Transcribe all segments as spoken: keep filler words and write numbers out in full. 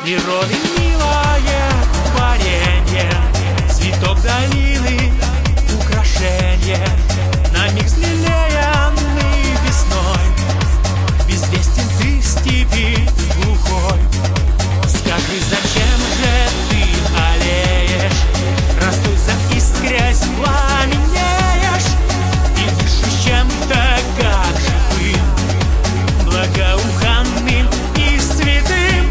природы милое творенье, цветок долины, украшенье, на миг взлелеянный весной. Безвестен ты в степи глухой. Скажи, зачем же ты аллеешь, ростой заискрясь пламенеешь, и дышишь чем-то как живым, благоуханным и святым.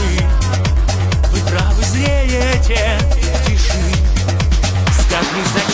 Тиши, скажи, зачем